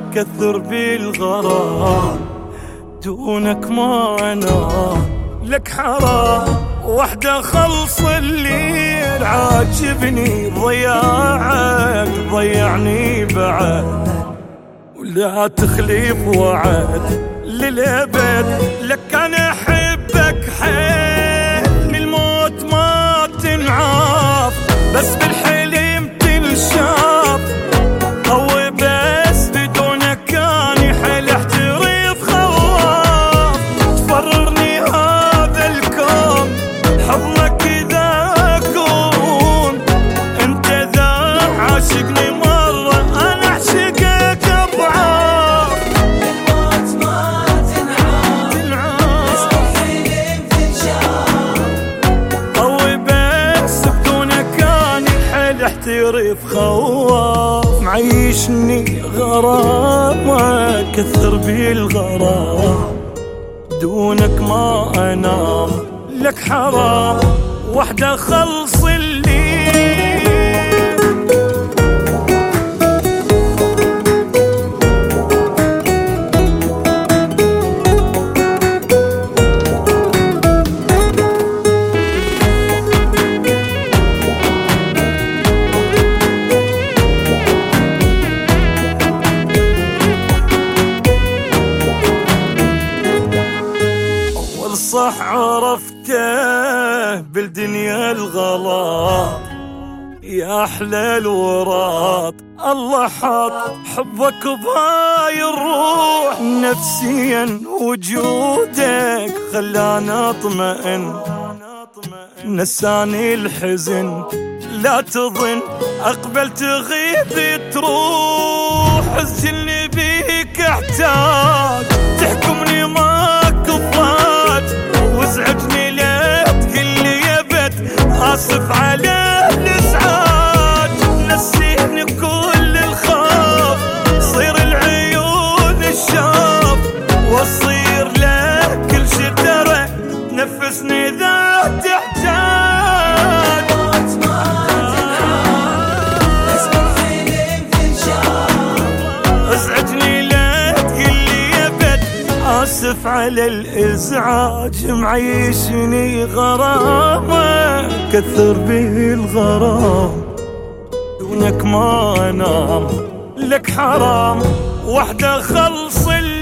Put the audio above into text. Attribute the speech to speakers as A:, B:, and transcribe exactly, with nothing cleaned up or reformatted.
A: كثر بالغرام، دونك ما انام. لك حرام وحدة خلص الليل، عاجبني ضياعك ضيعني بعد، ولا تخليف وعد للأبد. لك أنا أحبك حيل الموت ما تنعاف، بس بالحلم تنشاف. أو بس بدونك أنا حيل احتريف خواف، تفررني هذا الكون حضنك إذا أكون. أنت ذا عاشقني مرة أنا أعشقك أضعاف.
B: الموت ما تنعاف، بس بالحلم تنشاف.
A: أو بس بدونك أنا حيل احتريف خواف. معيشني غرام وكثر بالغرام، دونك ما انام. لك حرام وحدة خلص الليل. صح عرفته بالدنيا الغلط، يا أحلى الوراط. الله حط حبك بهاي الروح، نفسيا وجودك خلاني أطمئن، نساني الحزن. لا تظن أقبل تغيب تروح، اسجلني بيك احتاج، تحكمني ماك الضاج. وازعجني لا تقلي يا بت آسف على الإزعاج. نسيني كل الخوف، صير العيون الشوف، واصير لك كل شي ترى، نفسني إذا تحتاج.
B: الموت ما تنعاف، بس بالحلم تنشاف.
A: ازعجني لا تقلي يا بت آسف على الإزعاج. معيشني غرامة كثر به الغرام، دونك ما انام. لك حرام وحدة خلص الليل.